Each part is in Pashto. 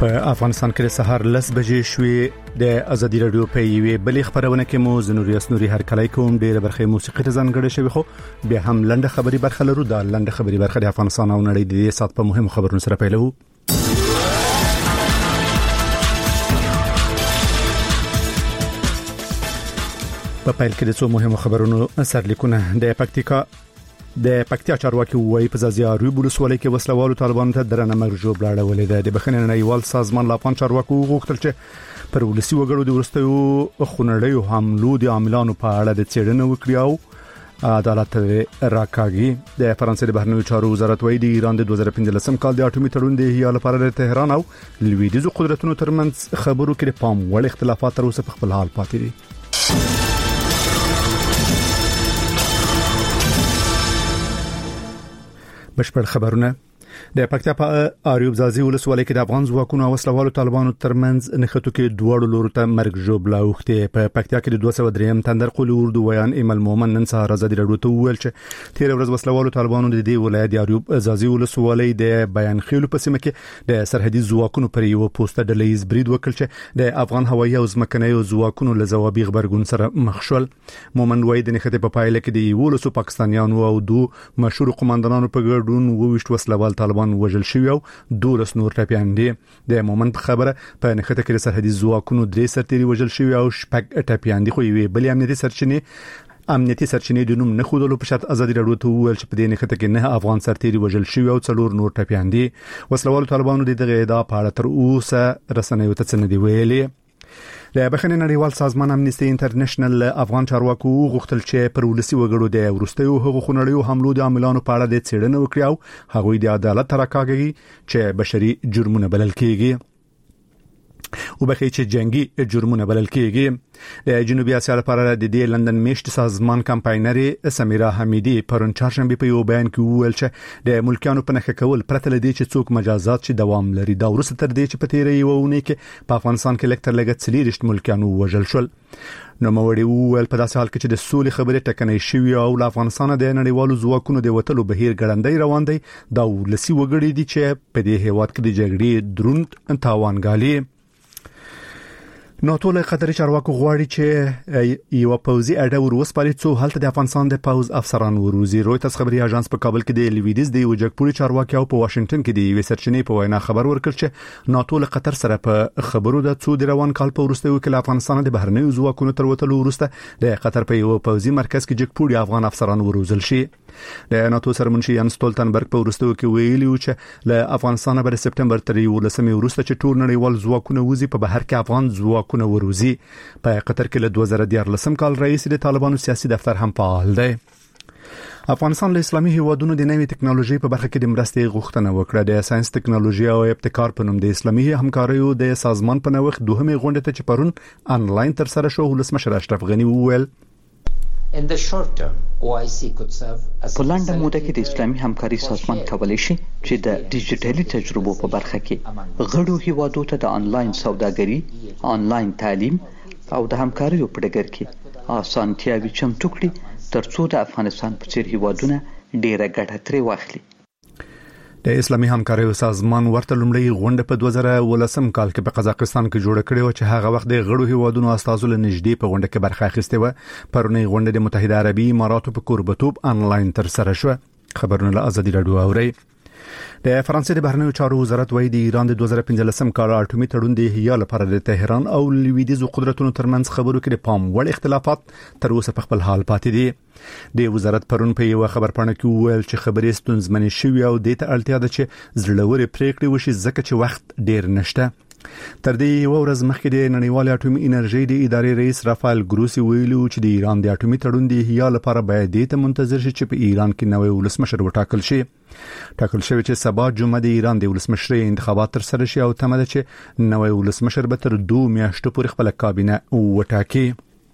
په افغانستان کې سهار 10 بجې شوې د ازادي رادیو په یوې بلې خبرونه کې مو زنوري اسنوري هر کله کوم ډېر برخه موسیقي ته ځانګړې شوی خو به هم لنډه خبري برخه لرو دا لنډه خبري برخه د افغانستان او نړۍ د دې سات په مهم خبرونو سره پیلو په پیل کې د څو مهمو خبرونو سرلیکونه د پکتیا چارواکي وایي په ځاځي ولسوالۍ کې وسلوالو طالبانو ته درنه مرجو بلاړولې ده د بخښنې نړیوال سازمان لا افغان چارواکو غوښتل چې پر ولسي وګړو د ورستیو خونړیو حملو د عاملانو په اړه د څېړنې وکړي او عدالت راکاږي د فرانسې د بهرنیو چارو وزارت وایي د ایران د 2015 کال د اټومي تړون د احیا لپاره د تهران او لویدیځو قدرتونو ترمنځ خبرو کې پام وړ اختلافات تر اوسه په خپل حال پاتې دي بشپړ خبرونه د پکتیا په اریوب ځاځي ولسوالۍ کې د افغان ځواکونو او وسلوالو طالبانو ترمنځ نښتو کې دوړو لورو ته مرګ جوړ لاوخته په پکتیا کې د 203 تندر قول اردو ویان ایمل مومن نن سهار ازادي رادیو ته ویل چې تیر ورځ وسلوالو طالبانو د دې ولایت اریوب ځاځي ولسوالۍ د بیان خېلو په سیمه کې د سرحدي ځواکونو پر یو پوسټ ډلېز برید وکړ چې د افغان هوایي او ځمکني ځواکونو له ځوابي خبرګون سره مخ شول مومن وایي د نښتې په پایله کې د ولسو پاکستانیانو او دوه مشهور قوماندانانو په ګډون وويشت وسلوال طالبان وژل شوی او دولس نور ټپيان دي د مومن په خبره په نښته کې سرحدي ځواکونو درې سرتيري وژل شوی او شپږ ټپيان دي خو یوې بل امنیتي سرچینې د نوم نه خودلو په شرط ازادي رادیو ته ویل چې په دې نښته کې نه افغان سرتيري وژل شوی او څلور نور ټپيان دي وسلوال طالبانو دغه ادعا په اړه تر اوسه رسنیو ته څه نه دی ویلي د بخښنې نړیوال سازمان امنيستي انټرنیشنل افغان چارواکو غوښتل چې پر ولسي وګړو د ورستیو هغو خونړیو حملو د عاملانو په اړه د څېړنې وکړي او هغوی د عدالت راکاږي چې بشري جرمونه بلل کېږي او بخښي چې جنگي جرمونه بلل کېږي د جنوبي اسیا لپاره د دې لندن میشت سازمان کمپاینري سمیرا حمیدی پرون چهارشنبه په یو بیان کې وویل چې د ملکیانو په نخښه کول پرته لدی چې څوک مجازات چې دوام لري دا ورسته تر دې چې په تیرې یوونه کې په افغانستان کې لکټر لګت سلیرشت ملکیانو وژل شول نو موړي وویل په داسې حال کې چې د سولې خبرې ټکنۍ شوی او له افغانستان د نړیوالو ځواکونو د وټلو بهیر ګړندۍ روان دی دا ولسي وګړي دي چې په دې هیواد کې د جګړې دروند تاوان غالي نو ټول قطري چارواکو غواړي چې یو پوزي اډه وروسپاري څو هلته د افغانستان د پوز افسران وروزي رويترز خبري اژانس په کابل کې د لویدیز د وجګپوري چارواکي او په واشنگټن کې د وی سرچینې په وینا خبر ورکړ چې ناتو له قطر سره په خبرو د څو د روان کال په ورسته وکړ افغانستان د بهرنیو ځواکونو تر وټلو ورسته د قطر په یو پوزي مرکز کې جګپوري افغان افسران وروزل شي د ناتو سرمنشي یان سټولتنبرګ په ورسته کې ویلي و چې له افغانستان بر سپټمبر تر 11 ورسته چې ټول نړیوال ځواکونه وزي په بهر کې افغان ځواکونه وروزي په قطر کې له 2014 کال رئیس د طالبانو سیاسي دفتر هم فعال دی افغانستان له اسلامي هیوادونو د نوې ټکنالوژي په برخه کې د مرستې غوښتنه وکړه د ساينس ټکنالوژي او ابتکار په نوم د اسلامي همکاریو د سازمان په نوښت دوهمه غونډه ته چې پرون انلاین تر سره شو ولسمشر اشرف غنی وویل In the short term, OIC could serve as په لنډه موده کې د اسلامي همکاري سازمان کولی شي چې د ډیجیټلي تجربو په برخه کې غړو هیوادو ته د انلاین سوداګري، انلاین تعلیم او د همکاریو په ډګر کې اسانتیاوي چمتو کړي ترڅو د افغانستان په څیر هیوادونه ډیره ګټه ترې واخلي. د اسلامي همکاریو سازمان ورته لومړی غونډه په 2013 کال کې په قزاقستان کې جوړ کړې و چې هغه وخت د غړو هیوادونو استازو له نږدې په غونډه کې برخه اخیسته و پرونی غونډه د متحده عربي اماراتو په کوربتوب انلاین تر سره شو خبرونه له ازادي رادیو اوري د فرانسې د بهرنیو چارو وزارت وایي د ایران د 2015 کال اټومي تړون د احیا لپاره د تهران او لویدیځو قدرتونو ترمنځ خبرو کې پام وړ اختلافات تر اوسه په خپل حال پاتې دي د وزارت پرون په یو خبرپاڼه کې وویل چې خبرې ستونزمنې شوې او د ته اړتیا ده چې زړورې پریکړې وشي ځکه چې وخت ډیر نشته تر دې یو ورځ مخکې د نړیوال اټومي انرژي د ادارې رئیس رافایل ګروسی ویلو چې د ایران د اټومي تړون د احیا لپاره باید د منتظر شي چې په ایران کې نوې ولسمشر وټاکل شي ټاکل شوی چې سبا جمعه د ایران د ولسمشر انتخابات تر سره شي او تمه ده چې نوې ولسمشر به تر 2 میاشتو پورې خپل کابینه وټاکي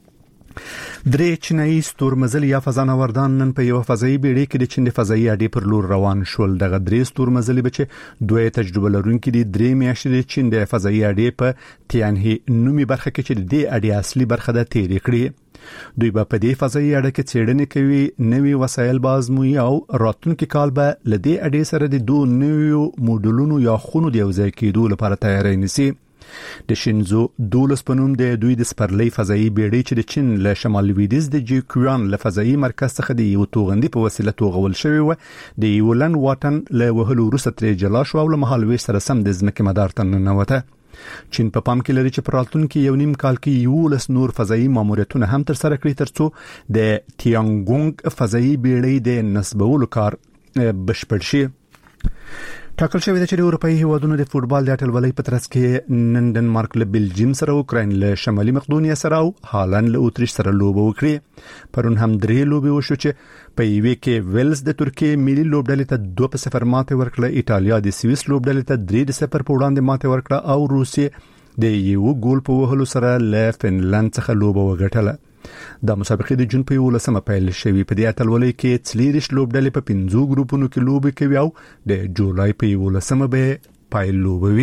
درې چینایي ستورمزل یا فضانوردان نن په یو فضایي بیړۍ کې د چین د فضایي اډې پر لور روان شول دغه درې ستورمزل به چې دوه تجربه لرونکي دي درې میاشتې د چین د فضایي اډې په تیانهي نومي برخه کې چې د اډې اصلي برخه د تیرې کړې دوی په دې فضایي اړه کې څېړنې کوي، نوې وسایل به آزموي او راتلونکي کال به لدې اډې سره د دوه نویو موډلونو یا خونو د یوځای کېدو لپاره تیاری نیسي. د شینزو 12 په نوم د دوی د سپرلۍ فضایي بیړۍ چې د چین له شمال لویدیځ د جیکوان له فضایي مرکز څخه د یو توغندي په وسیله توغول شوی و، د یولن واټن له وهلو وروسته ترې جلا شو او له مهالويش سره سم د ځمکې مدار ته ننوته. چین په پام کې لري چې په راتلونکي یو نیم کال کې 11 نور فضایي ماموریتونه هم تر سره کړي ترڅو د تیانګونګ فضایي بیړۍ د نسبولو کار بشپړ شي. ټاکل شوی دی چې د اروپאי هیوادونو د فوتبال د اتلولۍ په ترڅ کې نن ډنمارک له بلجیم سره، اوکراین له شمالي مقدونیا سره او هالند له اتریش سره لوبه وکړي. پرون هم 3 لوبې وشو چې په یوې کې ویلز د ترکیې ملي لوبډلې ته 2-0 ماته ورکړه، ایټالیا د سویس لوبډلې ته 3-0 په وړاندې ماته ورکړه او روسیې د یو ګول په وهلو سره له فنلند څخه لوبه وګټله. د مسابقې د جون په 11 پیل شوی. په دې اتلولۍ کې 4 لوبډلې په 5 ګروپونو کې لوبې کوي او د جولای په 11 به پایل لوبوي.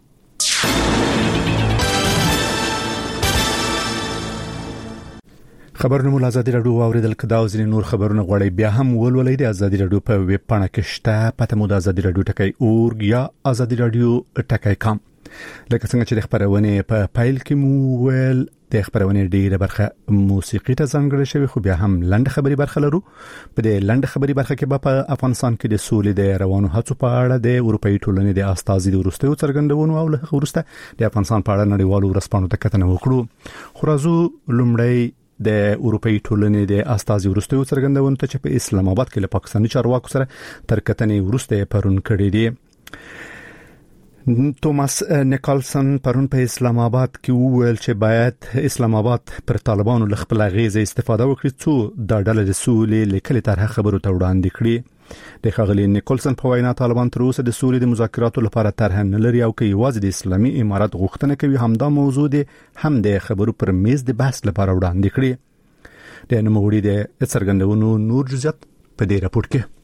خبرونه مول ازادي رادیو اوریدل کدا او ځینې نور خبرونه غوړي بیا هم ولولئ د ازادي رادیو په ویب پاڼه کې شته، پته مو د ازادي رادیو ټکی اورګ یا ازادي رادیو ټکی کام. لکه څنګه چې د خبرونه په فایل کې مو ول د خبرونه ډیره برخه موسیقي ته ځانګړې شوی، خو بیا هم لنډ خبري برخه لرو. په دې لنډ خبري برخه کې په افغانستان کې د سولې د روانو هڅو په اړه د اروپאי ټولنې د استازي د ورستیو څرګندونو او له ورسته د افغانستان په اړه نړیوالو ورسپانو ته کتنه وکړو. خو راځو لومړی د اروپאי ټولنې د استازي ورستیو څرګندونو ته چې په اسلام آباد کې له پاکستاني چارواکو سره تر کتنې ورسته پرون کړي دي. توماس نیکلسن پرون په اسلام آباد کې وویل چې باید اسلام آباد پر طالبانو له خپل غیزه استفاده وکړي څو د ډلې د سولې لیکلي طرح خبرو ته وړاندې کړي. د ښاغلي نیکلسن په وینا طالبان تر اوسه د سولې د مذاکراتو لپاره طرح نه لري او کې یوازې د اسلامي امارات غوښتنه کوي همدا موضوع دي هم د خبرو پر میز د بحث لپاره وړاندې کړي. د نوموړي د څرګندونو نور جزئیات په دې راپور کې.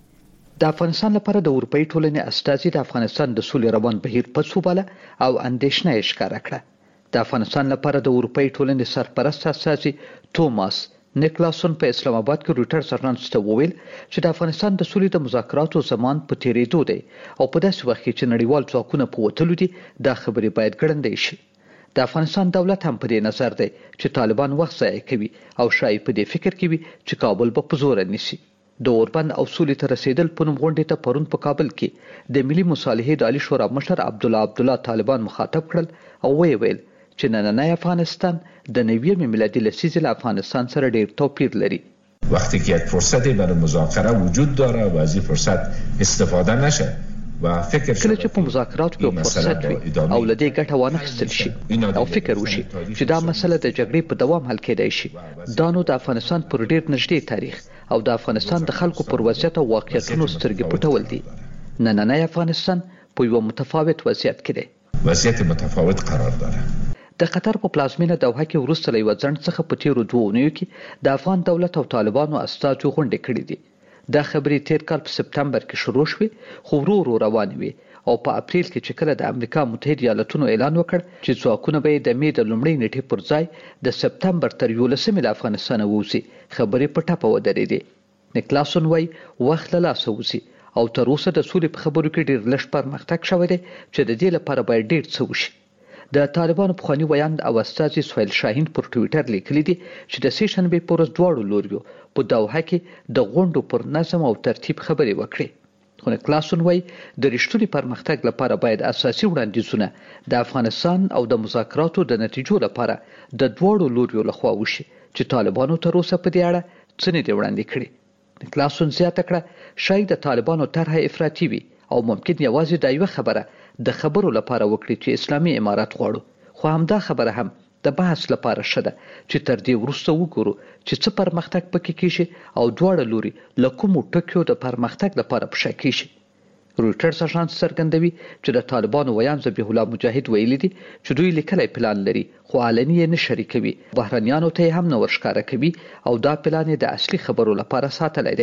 د افغانستان لپاره د اروپאי ټولنې استازي د افغانستان د سولې روان بهیر په څوباله او اندېښنه یې ښکاره کړه. د افغانستان لپاره د اروپאי ټولنې سرپرست استازي توماس نیکلسن په اسلام آباد کې رويټرز اژانس ته وویل چې د افغانستان د سولې د مذاکراتو زمان په تیریدو دی او په داسې وخت کې چې نړیوال ځواکونه په وتلو دي دا خبرې باید ګړندۍ شي. د افغانستان دولت هم په دې نظر دی چې طالبان وخت ضایع کوي او شایي په دې فکر کې وي چې کابل به په زور نیسي. د اوربند او سولې ته رسیدل په نوم غونډې ته پرون په کابل کې د ملي مصالحې د عالی شورا مشر عبدالله طالبان مخاطب کړل او ویل چې نننی افغانستان د 90 میلادي لسیزې له افغانستان سره ډیر توپیر لري. وقتی که یک فرصتی برای مذاکره وجود داره و از این فرصت استفاده نشه و فکر کله چې په مذاکراتو کې فرصت وي او لدې ګټه وانه خستل شي او فکر وشي چې دا مسله د جګړې په دوام حل کېدای شي، دا نو د افغانستان پر ډیر نږدې تاریخ او د افغانستان د خلکو پر وضعیت او واقعیتونو سترګې پټول دي. نننی افغانستان په یو متفاوت وضعیت کې دی، وضعیت متفاوت قرار داره. د قطر په پلازمینه دوحه کې وروسته له یو ځنډ څخه په تیرو 2 اونیو کې د افغان دولت او طالبانو استازو غونډې کړې دي. دا خبرې تیر کال په سپتمبر کې شروع شوې خو ورو روانې وي او په اپریل کې چې کله د امریکا متحده ایالاتونو اعلان وکړ چې ځواکونه به د مې د لومړۍ نیټې پر ځای د سپتمبر تر 11 له افغانستان ووځي، خبرې په ټاپه ودرېدې. نیکلسن وايي وخت له لاسه وځي او تر اوسه د سولې په خبرو کې ډېر لږ پرمختګ شوی دی چې د دې لپاره باید ډېر څه وشي. د طالبانو پخوانی ویاند او استازي سهیل شاهین پر ټوئیټر لیکلي دي چې د سې شنبې پر ورځ دواړو لوریو په دوحه کې د غونډو پر نظم او ترتیب خبرې وکړي. خو نیکلسن وايي د رښتوني پرمختګ لپاره باید اساسي وړاندیزونه د افغانستان او د مذاکراتو د نتیجو لپاره د دواړو لوریو لخوا وشي چې طالبانو تر اوسه په دې اړه څه نه دي وړاندې کړي. نیکلسن زیاته کړه شاید د طالبانو طرح افراطي وي او ممکن یوازې د یو خبره د خبرو لپاره وکړي چې اسلامي امارات غواړو، خو همدا خبره هم د بحث لپاره شته چې تر دې وروسته وګورو چې څه پرمختګ پکې کیږي او دواړه لوري له کومو ټکیو د پرمختګ لپاره په شا کیږي. رويټرز اژانس څرګندوي چې د طالبانو ویاند ذبیح الله مجاهد ویلي دي چې دوی لیکلی پلان لري خو علني یې نه شریکوي، بهرنیانو ته هم نه ورښکاره کوي او دا پلان د اصلي خبرو لپاره ساتلی دی.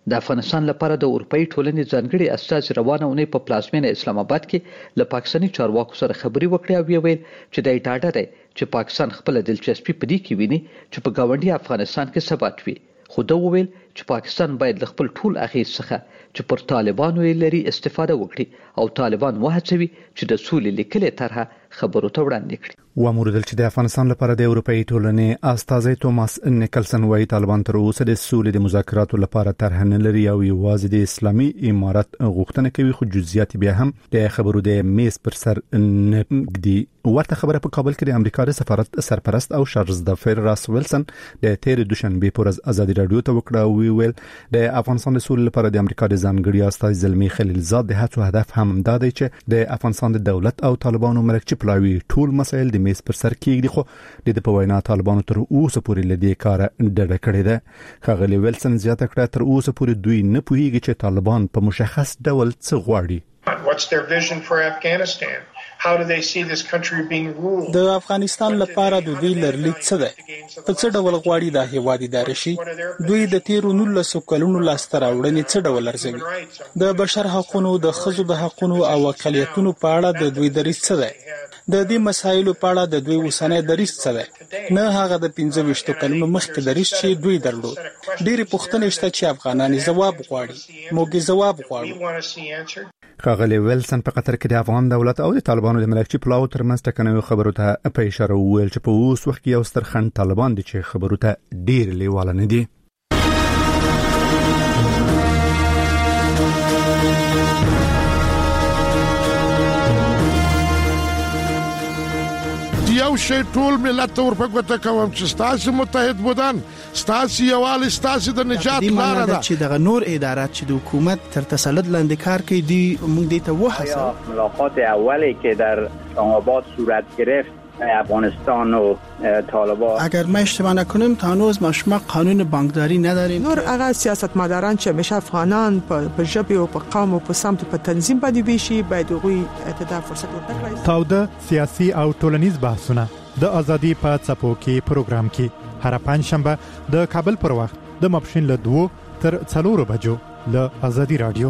د افغانستان لپاره د اروپאי ټولنې ځانګړي استازي روانه ونې په پلازمینه اسلام آباد کې له پاکستاني چارواکو سره خبري وکړې او ویل چې د اټاډه دی چې پاکستان خپل دلچسپي په دې کې ویني چې په ګاونډي افغانستان کې ثبات وي. خو دا وویل چې پاکستان باید له خپل ټول اغیز څخه چې پر طالبانو لري استفاده وکړي او طالبان وهڅوي چې د سولې لیکلې طرحه خبرو ته وړاندې کړي. واموردل چې د افغانستان لپاره د اروپאי ټولنې استازي توماس نیکلسن وايي طالبان تر اوسه د سولې د مذاکراتو لپاره طرح نه لري او یوازې د اسلامي امارات غوښتنه کوي خو جزئیات بیا هم د خبرو د میز پر سر نګدي. ورته خبره په کابل کې د امریکا د سفارت سرپرست او شارلز دافر راس ویلسن د تیر دوشنبه پر ازادي رادیو ته وکړه او ویل د افغانستان د سولې لپاره د امریکا د ځانګړي استازي زلمی خلیلزاد د هڅو هدف هم دا دی چې د افغانستان د دولت او طالبانو مرکه پلاوي ټول مسایل د میز پر سر کېږي خو د په وینا طالبانو تر اوسه پورې لدی کار ډډه کړې ده. خغلی ویلسن زیاته کړه تر اوسه پورې دوی نه پوهیږي چې طالبان په مشخص ډول څه غواړي. What's their vision for Afghanistan? How do they see this country being ruled? د افغانستان لپاره د دوی لرلیک څه ده؟ په څه ډول غواړي د هیواد اداره شي؟ دوی د تیرو 19 کلونو لاسته راوړنې څه ډول ارزوي؟ د بشر حقوقو، د ښځو د حقوقو او اقلیتونو په اړه د دوی دریځ څه ده؟ د دې مسایلو په اړه د دوی اوسنۍ دریځ څه ده؟ نه هغه د 25 کلونو مخکې دریځ چې دوی درلود. ډېرې پوښتنې شته چې افغانان جواب غواړي. موږ جواب غواړو. خغلی ویلسن په قطر کې د افغان دولت او د طالبانو د ملکچي پلاو ترمنځ ټکنیو خبرو ته په اشاره وویل چې په اوس وخت کې یو ستر خنډ طالبان دي چې خبرو ته ډیر لیواله نه دي. یو شی ټول ملت ورپګوته کوم چې ستاسو متحد بودن ستاسو یوال ستاسو د نجات لار ده چې د نور ادارات چې د حکومت تر تسلط لاندې کار کوي دی موږ دې ته وحسه. ملاقات اولی که در اسلام آباد صورت گرفت افغانستان و طالبان، اگر ما اشتباه نکنم تا هنوز ما قانون بانکداری نداریم. نور هغه سیاستمداران چې همیشه افغانان په ژبه او په قوم او په سمت په تنظیم باندې ویشي باید غوي اتدا فرصت ورکړي. تاوده سیاسي او ټولنیز بحثونه د ازادي په څپو کې پروګرام کې هر پنځشنبه د کابل پر وخت د ماپښین له 2 تر 4 بجو له ازادي رادیو.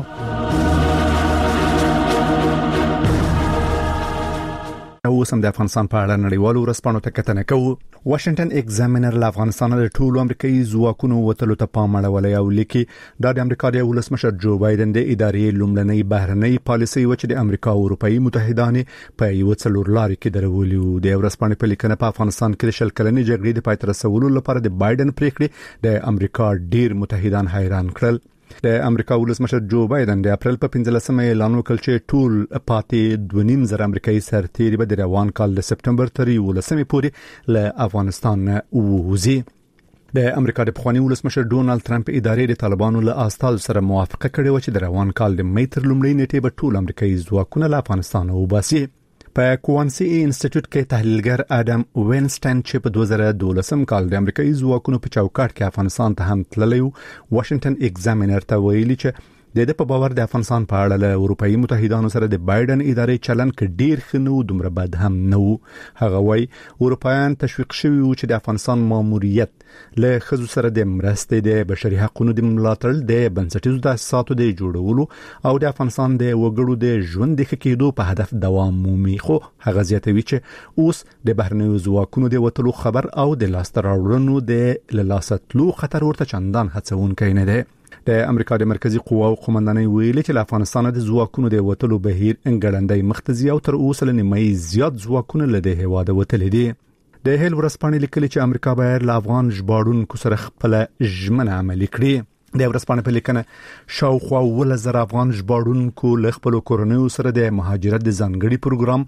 اوسم د افغانستان په اړه نړیوالو ورځپاڼو ته کتنه کوو. واشنگټن ایگزامینر له افغانستان له ټولو امریکایي ځواکونو وتلو ته پام اړولی او لیکي دا د امریکا د ولسمشر جو بایدن د ادارې لومړنۍ بهرنۍ پالیسي و چې د امریکا او اروپאי متحدانو په یو څلور لارې کې درولي وو. د ورځپاڼې په لیکنه په افغانستان کې د شل کلنې جګړې د پای ته رسولو لپاره د بایدن پریکړې د امریکا ډیر متحدان حیران کړل. د امریکا ولسمشر جو بایدن د اپریل په 15مه اعلان وکړ چې ټول پاتې 2.5 امریکایي سرتیري به د روان کال د سپټمبر تر 11مې پورې له افغانستان ووځي. د امریکا د پخوانی ولسمشر ډونالد ترامپ ادارې د طالبانو له استازو سره موافقه کړې و چې د روان کال د مې تر لومړۍ نیټې به ټول امریکایي ځواکونه له افغانستان وباسي. په کوانسی انسټیټیوټ کې تحلیلګر ادم وینسټن چې په 2012 کال د امریکایي ځواکونو په چوکاټ کې افغانستان ته هم تللی و واشنگټن ایگزامینر ته ویلي چې د په باور د افغانستان په اړه له اروپאי متحدانو سره د بایدن ادارې چلن کې ډیر خنو دومره بد هم نه وو. هغه وایي اروپایان تشویق شوي وو چې د افغانستان ماموریت له خزو سره د مرستې د بشري حقوقو د ملاتړ د بنسټیزو تاسیساتو د جوړولو او د افغانستان د وګړو د ژوند د ښه کېدو په هدف دوام مومي. خو هغه زیاتوي چې اوس د بهرنیو ځواکونو د وټلو خبر او د لاسته راوړنو د لاساتلو خطر ورته چندان هڅونکی نه دی. د امریکا د مرکزی قواو قومندانۍ ویلي چې له افغانستان د ځواکونو د وټلو بهیر انګړندۍ مختزي او تر اوسه لنیمای زیات ځواکونه له د هیواد وتلي دي. د هیل ورځپاڼې لیکلي چې امریکا باید له افغان ژباړونکو سره خپل ژمنه عملي کړي. د ورځپاڼې په لیکنه شاوخوا 1000 افغان ژباړونکو له خپل کورنیو سره د مهاجرت د ځانګړي پروګرام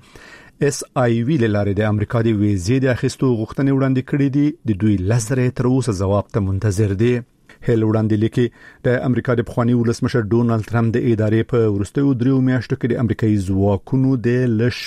SIV لاره د امریکا د ویزې د اخیستو غوښتنې وړاندې کړې دي. د دوی لزره تر اوسه جواب ته منتظر دي. هیل وړاندې لیکي د امریکا د پخوانی ولسمشر ډونالد ترامپ د ادارې په وروستیو 3 میاشتو کې د امریکایي ځواکونو د لش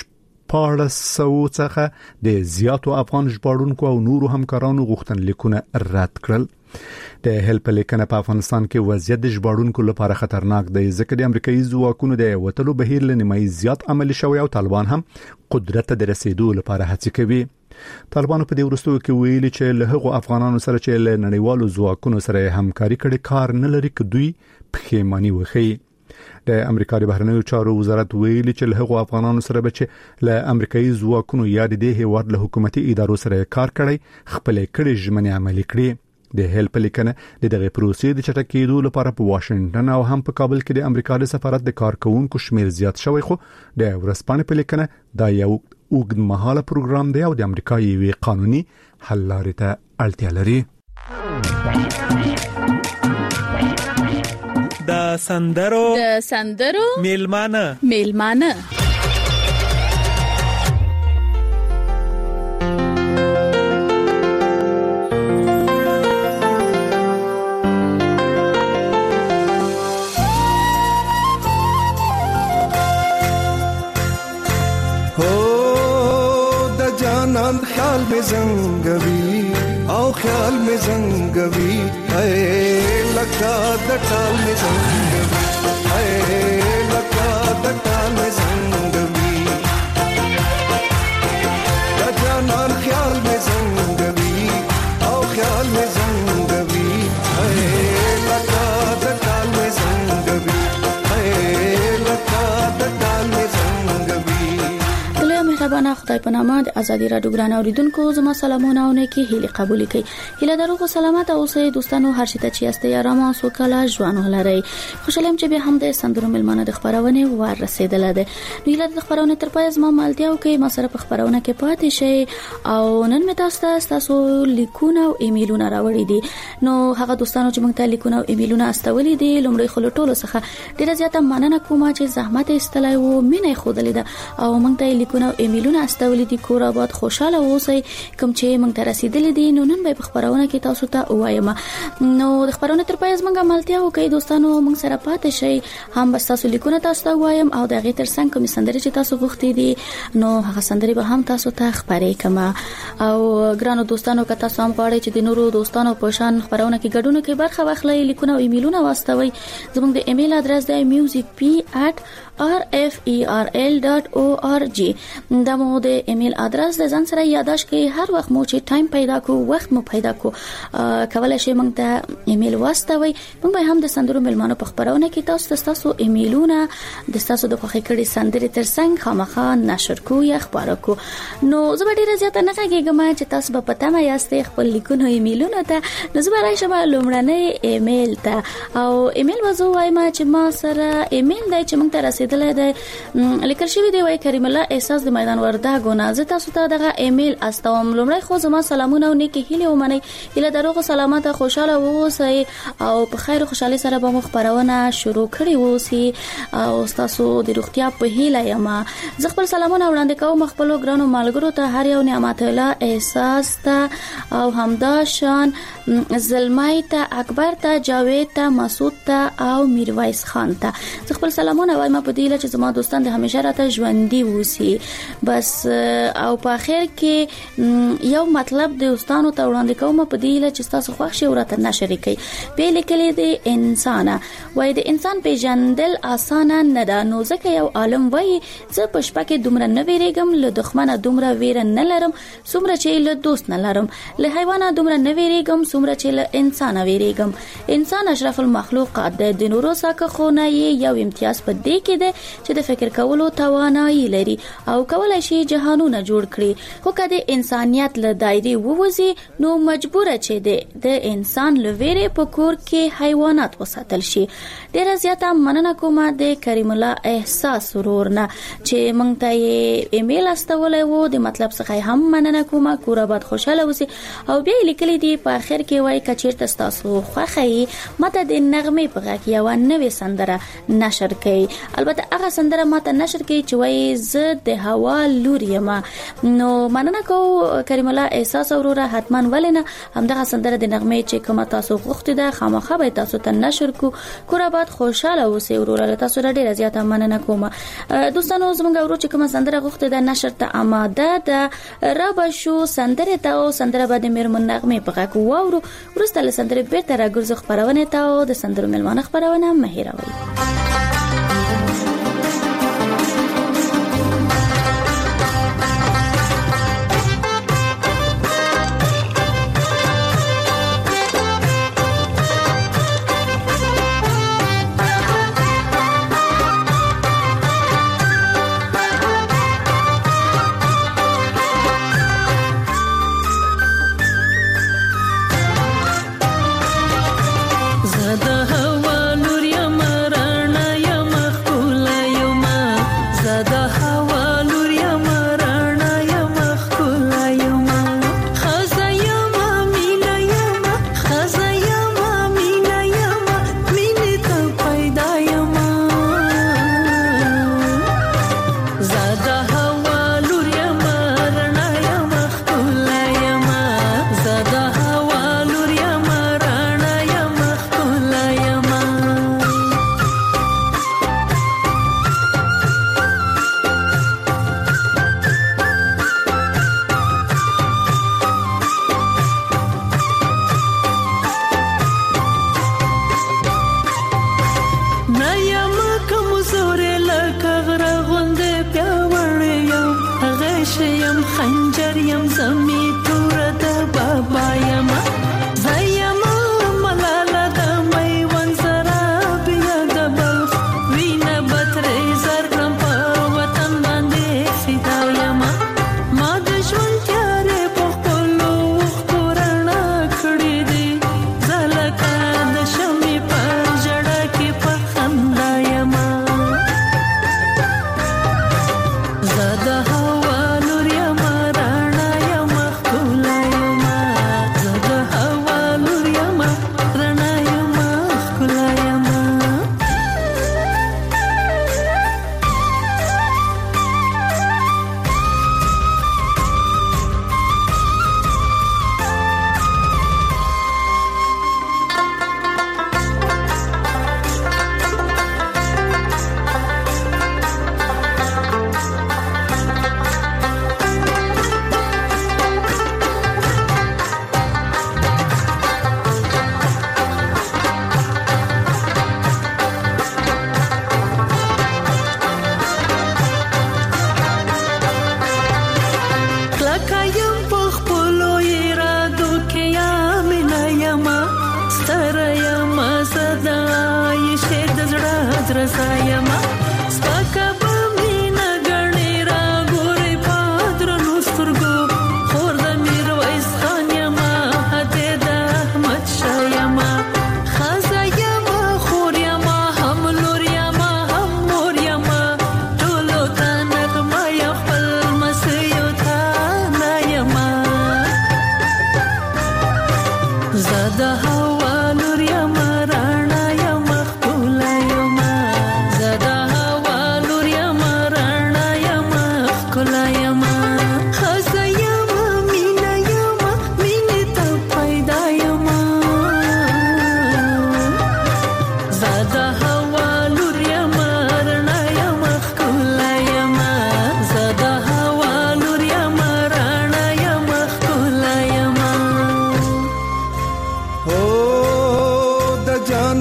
1400 څخه د زیاتو افغان ژباړونکو او نورو همکارانو غوښتنلیکونه رد کړل. د هیل په لیکنه په افغانستان کې وضعیت د ژباړونکو لپاره خطرناک دی ځکه د امریکایي ځواکونو د وټلو بهیر لنیمای زیات عملی شوی او طالبان هم قدرت ته رسیدو لپاره هڅه کوي. طالبانو په دې وروستو کې ویلي چې له هغو افغانانو سره چې له نړیوالو ځواکونو سره همکاري کړي کار نه لري چې دوی پښیماني وکړي. د امریکا د بهرنیو چارو وزارت ویلي چې له هغو افغانانو سره به چې له امریکایي ځواکونو یا د دې هیواد له حکومتي ادارو سره کار کړي خپل کړي ژمنې عملي کړي. د هیلپ لیکنه د دغه پروسې د چټکېدو لپاره په واشنگټن او هم په کابل کې د امریکا د سفارت د کارکونکو شمیر زیات شوی، خو د ورځپاڼې په لیکنه دا یو اوږدمهاله پروګرام دی او د امریکا یوې قانوني حل لارې ته اړتیا لري. د سندرو میلمانه خیال میں زنگوی او خیال میں زنگوی اے لگا دٹال میں زنگوی اے لگا دٹال میں زنگوی جانان خیال میں زنگوی او خیال میں زنگوی اے لگا دٹال میں زنگوی اے لگا دٹال میں زنگوی. مهربانه خدای په نامه د ازادي رادیو ګران اوریدونکو زما سلامونه او نیکی هیله قبول کړئ. هیله درو سلامت او سه دوستانو هر شته چې استه یا رامه سو کلا ژوند ولري. خوشاله چې به هم د سندرو ملمانه د خبرونه ور رسیدل ده. نو هیله د خبرونه تر پای زما مالتیا او کې ما سره په خبرونه کې پاتې شي او نن مې تاسو لیکونه او ایمیلونه راوړي دي. نو هغه دوستانو چې موږ ته لیکونه او ایمیلونه استولې دي لومړی خلک ټولو څخه ډیره زیاته مننه کوم چې زحمت استلای وو مینه خودلې ده او موږ ته لیکونه ایمیلونه استولې دي. کور آباد خوشاله اوسئ. کوم چې موږ ته رسیدلې دي نو نن به په خبرونه کې تاسو ته وایم. نو د خبرونه تر پای زمونږه ملتیا وکړئ دوستانو موږ سره پاتې شئ. هم بس تاسو لیکونه تاسو ته وایم او د غیر تر څنګ کوم سندرې چې تاسو غوښتي دي نو هغه سندرې به هم تاسو ته خبرې کما. او ګرانو دوستانو که تاسو هم غواړئ چې د نورو دوستانو په شان خبرونه کې ګډون کې برخه واخلئ لیکونه او ایمیلونه واستوي. زموږ د ایمیل ادرس دی musicp@rferl.org. دا مو د ایمیل ادرس د ځان سره یاداش کې هر وخت مو چې ټایم پیدا کو وخت مو پیدا کو کولای شئ موږ ته ایمیل واستوي. موږ به هم د سندرو ملمانو په خبرونه کې تاسو ایمیلونه د تاسو د خوښی کړي سندرې تر څنګ خامخا نشر کو یا خبرو کو. نو زه به ډیره زیاته نه کېږم چې تاسو په پته ما یاستئ خپل لیکونه ایمیلونه ته. نو زه به راشم لومړنۍ ایمیل ته او ایمیل وځو وایم چې ما سره ایمیل دی چې موږ ته رسیدلې ده لیکل شوی دی. وای کریم الله احساس د میدان وردګو نه زه تاسو ته دغه ایمیل استوم. لومړی خو زما سلامونه او نیکی هیله ومنئ. هیله دروغه سلامت خوشاله اوسئ او په خیر خوشحالي سره به مخبرونه شروع کړي اوسئ او تاسو د روغتیا په هیله یم. زه خپل سلامونه وړاندې کوم خپل ګرانو ملګرو ته هر یو نعمت الله احساس ته او همدا شان زلمای ته اکبر ته جاوید ته مسعود ته او میرویس خان ته. زه خپل سلامونه وایم په دې لچ زما دوستان د همیشه راته ژوندۍ وسی. بس او په اخر کې یو مطلب د دوستانو ته وړاندې کوم په دې لچ تاسو خوښ شي ورته نشر کړئ. په لیکلې د انسان وای د انسان پیژندل اسانه نه ده. نو ځکه یو عالم وای زه په شپه کې دومره نه ویریږم له دښمنه دومره ویره نه لرم څومره چې له دوست نه لرم. له حیوانه دومره نه ویریږم څومره چې له انسان ویریږم. انسان اشرف المخلوقات ده. د نورو څخه خو نه یو امتیاز په دې کې ده چې د فکر کولو توانایي لري او کولای شي جهانونه جوړ کړي. خو کله انسانيت له دایره ووځي نو مجبور چې د انسان لویره په کور کې حیوانات وساتل شي. ډیره زیاته مننه کوم د کریم الله احساس ورورنه چې مونږ ته ایمیل استولې وو. د مطلب څخه هم مننه کوم. کور آباد خوشاله اوسئ او بیا لیکلي دی په اخر کې وای کچیرته تاسو خوښي ماته د نغمه په غږ یو نوې سندره نشر کړي. البته هغه سندره ماته نشر کړي چې وای زه د هوا لور یم. نو مننه کو کریم الله احساس وروره حتمان ولنه همدغه سندره د نغمه چې کوم تاسو غوښتي ده خامخا به تاسو ته نشر کو. کور آباد خوشاله اوسئ وروره. تاسو ډیره زیاته مننه کوم. دوستانو زموږ ورو چې کوم سندره غوښتي ده نشر ته آماده ده. رابه شو سندره ته او سندره به د میرمن نغمه په غږ واورو. ورسته له سندره بیرته راګرځو خبرونه ته او د سندرو ملمانه خبرونه مهیروي.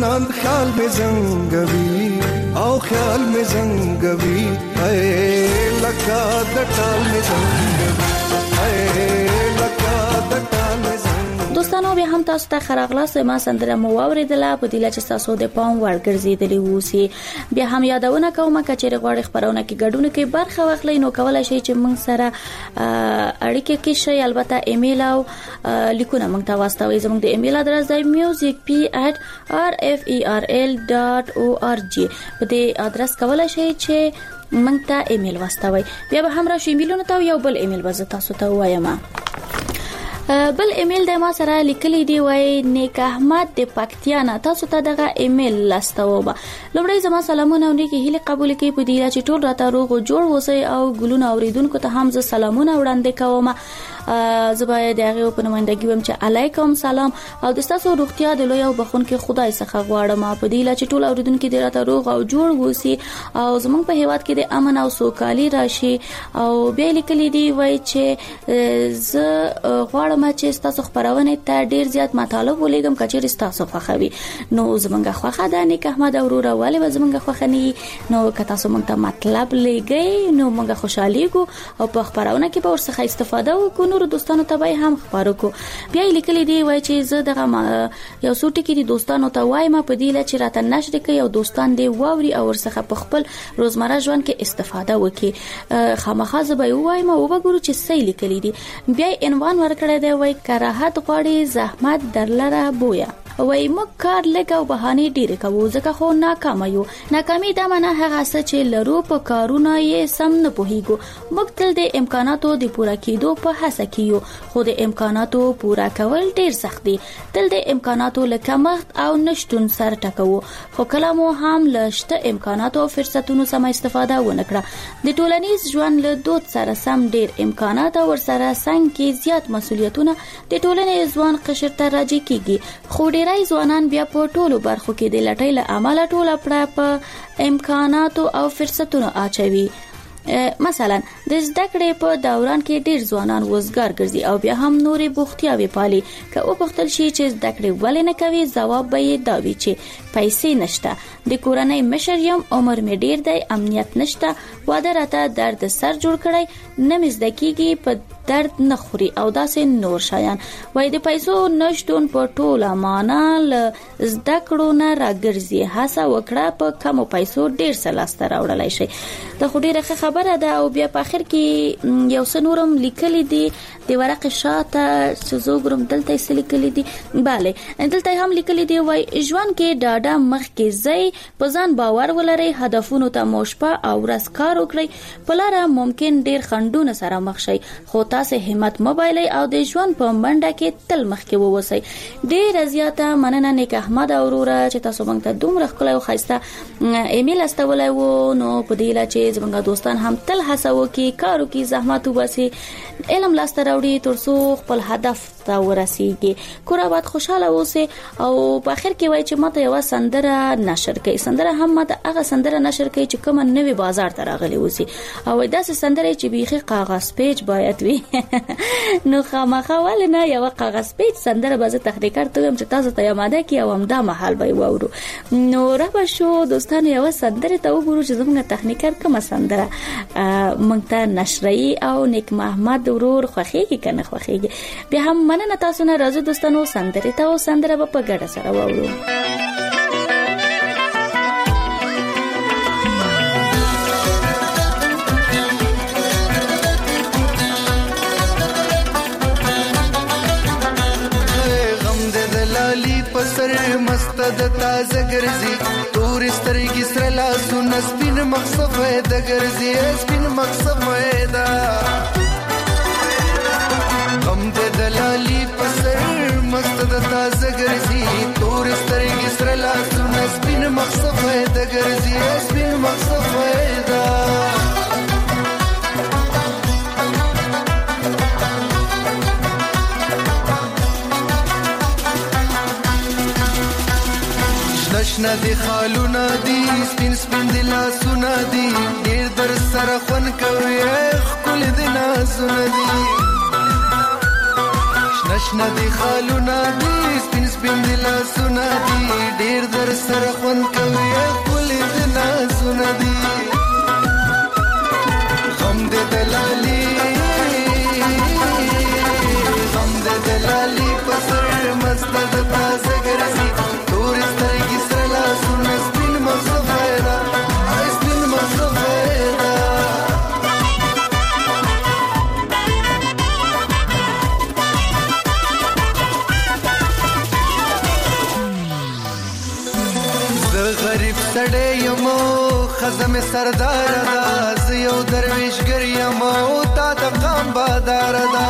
چاند خیال می زنګوي او خیال می زنګوي اے لکه د ټال می زنګوي اے لکه د ټال می زنګوي. دوستانو بیا هم تاسو ته خراغلاس ما سندره مو واوریدله په دې چې تاسو د پام وړ ګرځیدلی ووسی. بیا هم یادونه کوم چې غواړئ خبرونه کې ګډون کې برخه واخلئ نو کولای شئ چې موږ سره اړیکه کې شئ. البته ایمیل او لیکونه موږ ته واستوئ. زموږ د ایمیل ادرس دی musicp@rferl.org. په دې ادرس کولای شئ چې موږ ته ایمیل واستوئ. بیا به هم را شئ ایمیلونه ته یو بل ایمیل وزه تاسو ته وایم. بل ایمیل د ما سره لیکلی دی وای نیک احمد د پکتیانا. تاسو ته دغه ایمیل لاستوم. لومړی زما سلامونه او نیکی هیله قبول کړئ په دې چې ټول راته روغ او جوړ اوسئ او ګلونه اوریدونکو ته هم زه سلامونه وړاندې کوم. زباید هغه په نمائندګي وم چې علیکم سلام او د تاسو روغتیا د لوی او بخونکي خدای څخه غواړم په دې چې ټول اوریدونکو دې راته روغ او جوړ ووسی او زمونږ په هیواد کې د امن او سوکالي راشي. او بیا لیکلی دی وای چې زه غواړم چې تاسو خبرونه ته ډیر زیات مطالب ولېګم کچېر تاسو خوښوي نو زمونږه خوخه ده نیک احمد اورور والي زمونږه خوخني نو که تاسو مونږ ته مطلب لګي نو مونږه خوشاليګو او په خبرونه کې به ورڅخه استفاده وکړو. نور دوستانو ته به هم خبرو کو. بیا لیکلی دی وای چې زه دغه یو څو ټکی دي دوستانو ته وایم په دې چې راته نشر کوي او دوستان دی واوري او ورڅخه په خپل روزمره ژوند کې استفاده وکړي. خامخا زه به وایم او وګورو چې څه لیکلی دی. بیا عنوان ورکړی دی وای کراهت غواړي زحمت درلره بویا. وای موږ کار لګاو بهانه ډیره کوو ځکه خو ناکام یو. ناکامي دا معنی هغه څه چې لرو په کارونه یې سم نه پوهیږو. موږ تل د امکاناتو د پوره کېدو په هڅه کیو خو د امکاناتو پوره کول ډیر سخت دي. تل د امکاناتو لکمښت او نشټون سره ټکو خو کله مو هم لشته امکاناتو او فرصتونو سم استفاده ونکړه. د ټولنیز ژوند له دود سره سم ډیر امکانات او سره څنګه کې زیات مسولیتونه د ټولنې ځوان قشر ته راځي کیږي. خو ډیرای ځوانان بیا په ټولو برخو کې د لټۍ له امله ټوله پړه په امکاناتو او فرصتونو اچوي. مثلا د زده کړې په دوران کې ډیر ځوانان وزګار ګرځي او بیا هم نورې بوختیاوي پالي. که او پختل شي چې زده کړې ولې نه کوي جواب به یې دا وي چې پیسې نشته، د کورنۍ مشر یم، عمر مې ډیر دی، امنیت نشته، واده راته درد سر جوړ کړی، نه مې زده کیږي، په درد نه خوري او داسې نور شایان. وای د پیسو نشټون په ټوله معنا ل زده کړو نه راګرځي. هڅه وکړه په کمو پیسو ډیر څه لاسته راوړلای شي. دا خو ډیره خبره ده. او بیا په اخر کې یو څه نورم لیکلي دي د ورق شاته سوزوګرم دلته یې لیکلي دي. bale دلته هم لیکلي دي وای ژوند کې ډاډه مخ کې ځای، په ځان باور ولرئ، هدفونو ته موشپه او ورځ کار وکړئ. په لاره ممکن ډیر خنډونه سره مخ شئ خو تاسو همت موبایل او د ژوند په منډه کې تل مخ کې ووسئ. ډیر زیاته مننه نیک احمد اورور چې تاسو موږ ته دومره خپل او خاصه ایمیل استولای وو. نو په دې لا چې زموږ دوستان هم تل هڅه وکړي، کار وکړي، زحمت وباسي، علم لاسته راوړي ترڅو خپل هدف ته ورسیږي. کور آباد خوشاله اوسئ. او په اخر کې وای چې ماته یو سندره نشر کړئ. سندره هم ماته هغه سندره نشر کړئ چې کوم نوې بازار ته راغلي اوسي او داسې سندره چې بیخي کاغذ پیج باید وي. نو خامخا ولنه یو کاغذ پیج سندره به تخریکار ته چې تاسو ته یاده کی او همدا محل به وورو. نو را به شو دوستانو یو سندره ته وګورو چې زموږ تخنیکر کومه سندره مونږ ته نشري او نیک محمد ورور خوخيږي کنه خوخيږي. بیا هم مننه تاسو نه راځو دوستانو سندره ته او سندره په ګډه سره وورو. پسر مستد تازه ګرځي، تور سترګې سره لاسونه سپین مخصفه د ګرځي، سپین مخصفه ده غم د دلالي پسر مستد تازه ګرځي، تور سترګې سره لاسونه سپین مخصفه د ګرځي، سپین مخصفه ده. نشنا دی خالونا دی سپین سپین دی لاسونا دی، ډیر در سره خون کوي خپل دی نازونا دی. نشنا دی خالونا دی سپین سپین دی لاسونا دی، ډیر در زه غریب سړی یم خزم سردار دا زه یو درویشګر یم او تا د قام بادار دا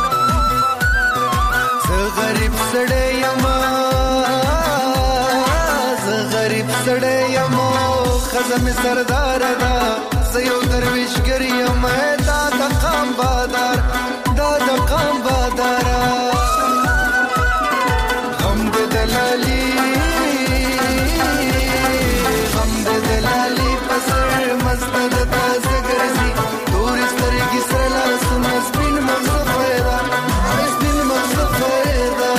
زه غریب سړی یم خزم سردار دا زه یو درویشګر یم دا د قام بادار دا د قام بادار غم د دلالی پسر مست د تازه ګرځي تور سترګې سره لاسونه سپین مغز پیدا سپین مغز پیدا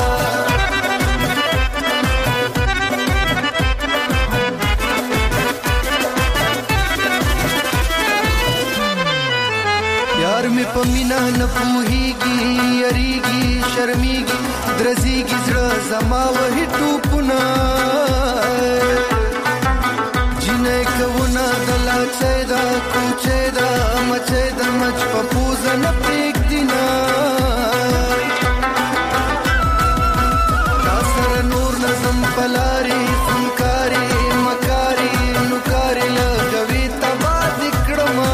یار می پمینا نه پوهیږي یریږي شرمېږي درځيږي زړه زما وهي ټوپونه کونا دلا چیدا کوچیدا مچیدا مچ پپوزا نپیک دینا کاسر نور نظم پلاری فنکاری مکاری نکاری لگوی تبا دکڑما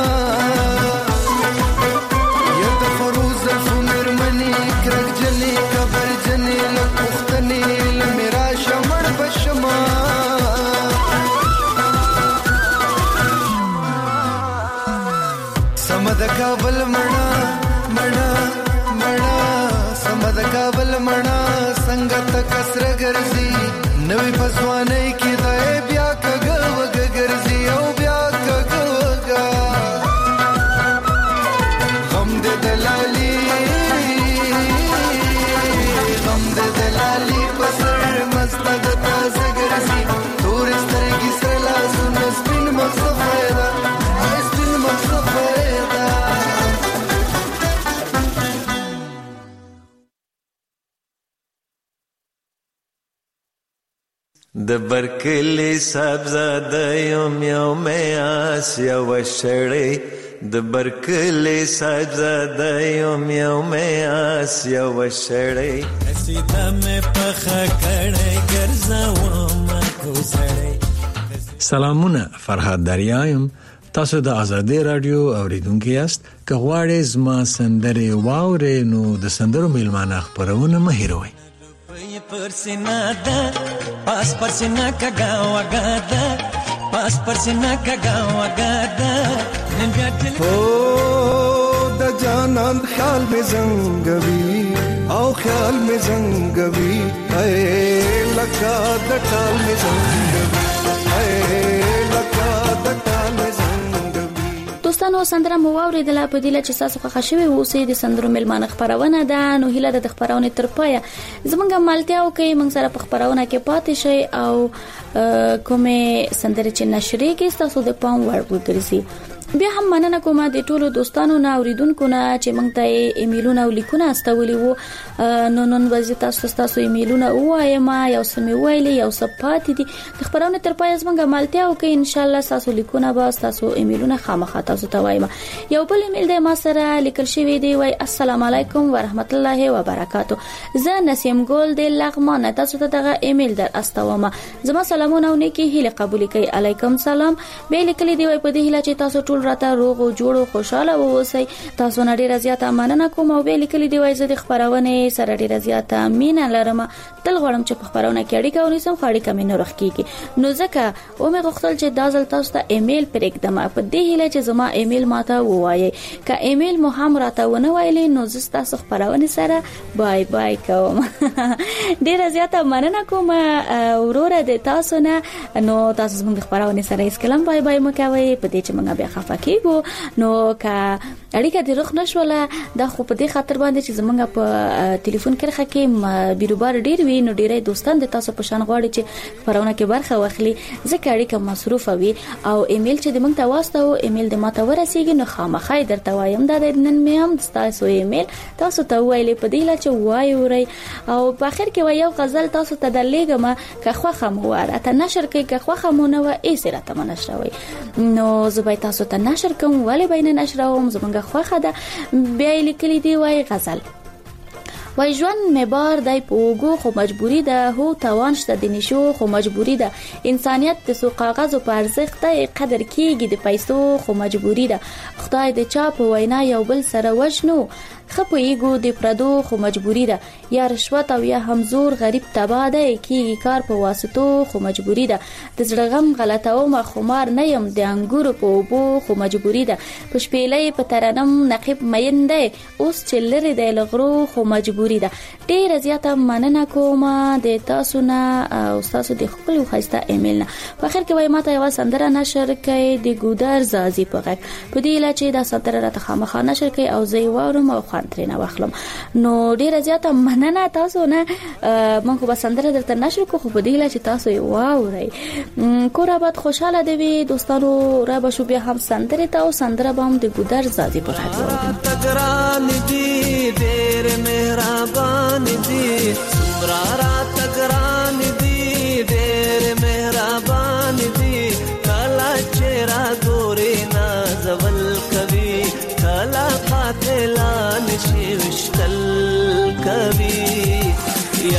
ید فروز فمر منی کرک جنی کبر جنی لپختنی لمیرا شمر بشما سمد کابل منا منا منا سمد کابل منا سنگت کسر ګرځي نوې پسوانې کې دای بیا کګوګ ګرځي او بیا کګوګ غم دې دلالي پسر مست د تازه ګرځي تور سترګې سره لاسونه سپین مغز پیدا سپین مغز پیدا د برکلی صاحبزاده یم یو میاس یو شړی د برکلی صاحبزاده یم یو میاس یو شړی سیده مې پخه کړی ګرځوم کوزړی. سلامونه، فرهاد دریایم. تاسو د آزادۍ رادیو اوریدونکي یاست. که غواړئ زما سندرې واورئ نو د سندرو میلمانه خپرونه مه هېروئ. پرسینا دا پاس پرسینا کگا وگادا پاس پرسینا کگا وگادا او د جانان خیال می زنګوي او خیال می زنګوي اے لکا د ټال می زنګوي اے لکا د ټال می زنګوي. دوستانو سندره مو واوریدله په دې چې تاسو خوښ شوي اوسئ. د سندرو میلمانه خبرونه ده نو هیله ده د خبرونه تر پایه زمونږ مالتیاو کې موږ سره په خبرونه کې پاتې شئ او کومه سندره چې نشریږي تاسو د پام وړ وګرځي. بیا هم مننه کوم د ټولو دوستانو نه اوریدونکو نه چې موږ ته ایمیلونه او لیکونه استولي وو. نن وځي تاسو ایمیلونه وایم یو سمې ویلي یو صفات دي د خبرونه تر پای زمونږ مالتیا او کې ان شاء الله تاسو لیکونه به تاسو ایمیلونه خامخا تاسو ته وایم. یو بل ایمیل د ما سره لیکل شوی دی وای السلام علیکم ورحمت الله وبرکاتو. زه نسیم ګل د لغمان تاسو ته دغه ایمیل در استوم. زما سلامونه او نیکی هیله قبول کړئ. علیکم سلام. به لیکل دی وای په دې هیله چې تاسو ټول راته روغ او جوړ او خوشاله اوسئ. تاسو نه ډیره زیاته مننه کوم او به لیکل دی وای زه د خبرونه سره ډیره زیاته مینه لرم. تل غواړم چې په خبرونه کې اړیکه ونیسم خو اړیکه مې نه رخکېږي نو ځکه او مې غوښتل چې دا ځل تاسو ته ایمیل پرېږدم په دې هیله چې زما ایمیل ماته ووایي. که ایمیل مو هم راته ونه وایلی نو زه تاسو خبرونه سره بای بای کوم. ډیره زیاته مننه کوم وروره د تاسو نه. نو تاسو زموږ خبرونه سره هیڅ کلم بای بای مکوئ په دې چې موږ بیا خفه کیږو. نو که اړیکه د روخ نشوله دا خو په دې خاطر باندې چې زمونږ په ټلیفون کې راخکې بیروبار ډیر وی نو ډیره دوستان د تاسو په شان غواړي چې خبرونه کې برخه واخلي ځکه اړیکه مصروفه وي او ایمیل چې د موږ ته واسطه او ایمیل د ماته ورسیږي نو خامخای درته وایم دا د نن مې هم تاسو ایمیل تاسو ته وایلی په دې لا چې وایوري او په اخر کې یو غزل تاسو ته درلېګم که خوخه مو ورته نشر کې که خوخه مو نه و ای سره ته منشروي نو زبای تاسو ته نشر کوم ولی بین نشروم زمونږ خوخه ده بیا لیکلي دی وای غزل وای ژوند مبار دای پوغو خو مجبوری ده، هو توان شته د نشو خو مجبوری ده، انسانیت د سو کاغذ او پرزخت قدر کیږي د پیسو خو مجبوری ده، خدای د چا په وینا یو بل سره وژنو خپو ایګو د پردو خو مجبوری ده، یا رشوت او یا همزور غریب تبا ده کیږي کار په واسطو خو مجبوری ده، د زړه غم غلطو ما خمار نه يم د انګورو په اوبو خو مجبوری ده، په شپېلې په ترنم نقيب مین ده اوس چلره د لغرو خو مجبوری ده. ډېر زیاته مننه کوم د تاسو نه او تاسو د خپل خواسته ایمیل نه. په اخر کې وای ماته یو سندره نشر کړي د ګودر زازي په غږ په دې لچې دا سندره راته خامخا نشر کړي او زه وورم او خوان ترنه واخلم. نو ډېر زیاته مننه تاسو نه، مونږ به سندره درته نشر کوو خو په دې لچې تاسو یې واورئ. کور آباد خوشاله دی دوستانو، را به شو بیا هم سندره ته او سندره به هم د ګودر زازي په غږ تګران دی ډېر مهربان دی، سمرا را تګران دی ډېر مهربان دی، کلا چهرا ګوري نازول کوي، کلا قاتلان شي وشتل کوي، یا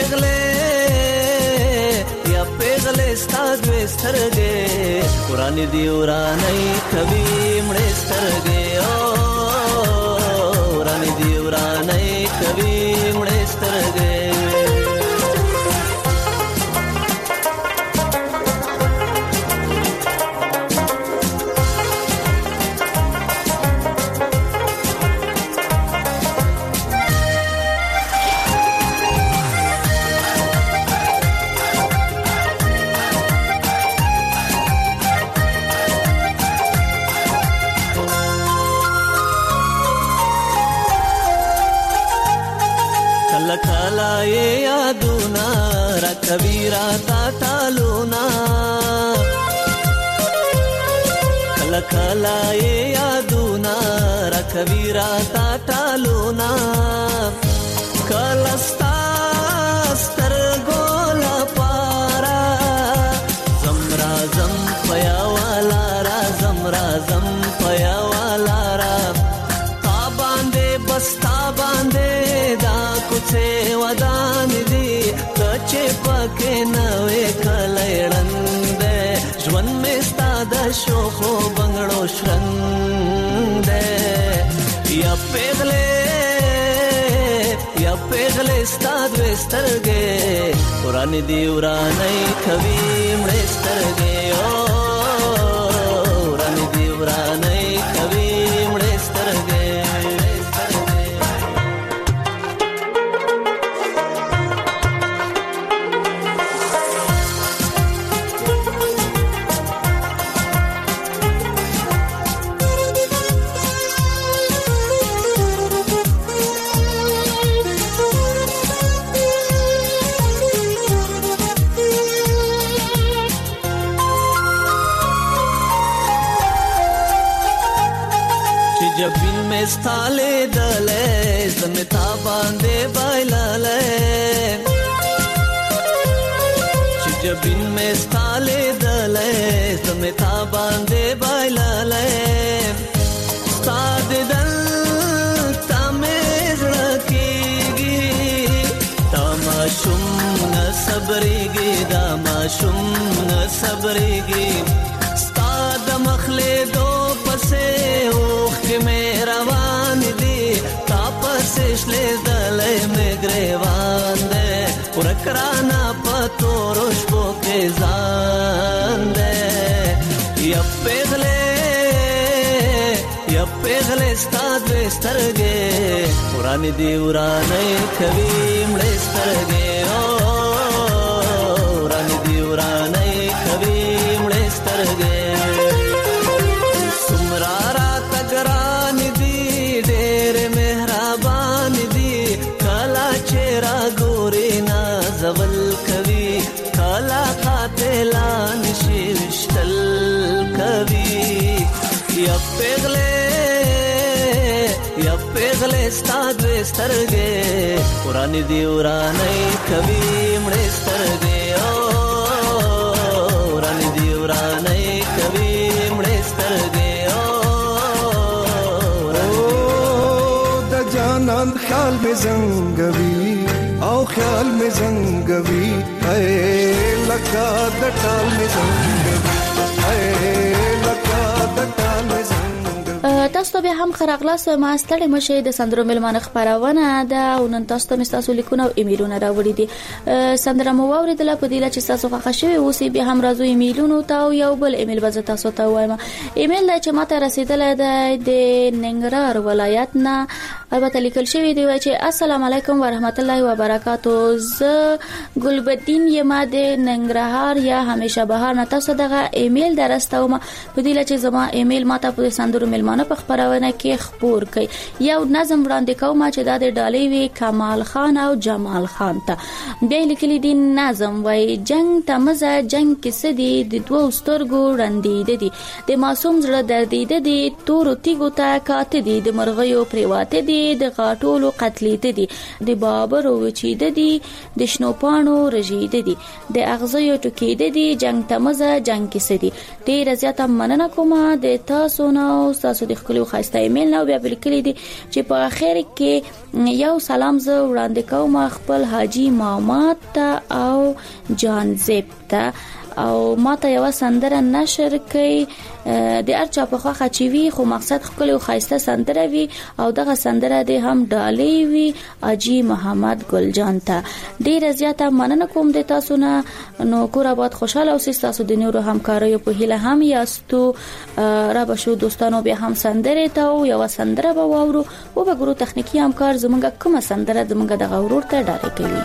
پیغله ستاد وسترګې قران دی ورانه کوي مړې سترګې، او قران دی ورانه کوي مړې سترګې. کلا یادونا را کبیرا تا ټالونا، کلا یادونا را کبیرا تا ټالونا، کلا ستر ګولا پارا زمرا زم پیا والا را زمرا زم پیا والا را، تا باندې بستا باندې دا کوڅه ودان دي کچې پکې نوې کلېړند ژوند مې ستاده شو خو بنگړو شرند یا پیغلې ستاد وسترګې قران دی ورانه کوي مړې سترګې، او قران دی ورانه کوي مړې سترګې. جبین میں ستالے دلے زمتا باندے بایلالے، جبین میں ستالے دلے زمتا باندے بایلالے، ستاد دل تامیز رکیگی تاماشم نصبریگی داماشم نصبریگی، ستاد مخلے دو پسے اوخ میں روان دی تاپسے شلے دلے میں گریوان دے ورکرانا پتو روشبو کے زان دے، یا پیغلے ستاد وسترگے قرآن دی ورانه کوي مړې سترگے، او قرآن دی ورانه کوي مړې سترگے. زول کوي کلا قاتلان شي وشتل کوي، یا پیغلې ستاد وسترګې قران دی ورانه کوي مړې سترګې، او قران دی ورانه کوي مړې سترګې، او د جانان خیال می زنګوي او خیال می زنګوي اے لکه د ټال می زنګوي اے لکه د ټال می زنګوي. تاسو به هم خراغلاس ما ستړي مشه د سندرو ملمانه خبرونه ده او نن تاسو ته تاسو لیکونه او ایمیلونه راوړي دي. سندره مو اوریدله په دې چې تاسو خوښ شوي اوسې به هم راځو ایمیلونو ته او یو بل ایمیل به تاسو ته وایم. ایمیل چې ماته رسیدله ده د ننګرهار ولایت نه البته لیکل شوی دی چې السلام علیکم ورحمت الله وبرکاتو. ز ګلبدین یم د ننګرهار یا همیشه بهار نه تاسو دغه ایمیل درستوم په دې چې زما ایمیل ماته په سندرو ملمانه په خبرونه کې خبر کړي. یو نظم وړاندې کوم چې د ډالۍ وی کمال خان او جمال خان ته بیا لیکلي دي نظم وای جنگ تمزه جنگ کې سدي د دوه سترګو رندیده دي د معصوم زړه دردیده دي تور تیګو ته کاته دي د مرغیو پریواته دي د غاټولو قتلیته دي د بابر وچیده دي د شنو پانو رژیده دي د اغزیو ټکیده دي جنگ تمزه جنگ کې سدي. ډیر زیاته مننه کوم د تاسو نو تاسو د خپل خاصه ایمیل نو بیا لیکلي دي چې په اخر کې یو سلام زه وړاندې کوم خپل حاجی مامات ته او جان زیب ته او ماته یو سندره نشر کړي د ارچا په خوخه چی وی خو مقصد خپل خاصه سندره وی او دغه سندره د هم ډالۍ وی اجي محمد ګلجان ته ډیر زیاته مننه کوم د تاسو نه. نو کور آباد خوشاله او تاسو د نورو همکارو په هیله هم یاستو را بشو دوستانو به هم سندره ته او یو سندره به واورو او به ګرو تخنیکی همکار زمونږه کومه سندره زمونږه د غورور ته ډالۍ کوي.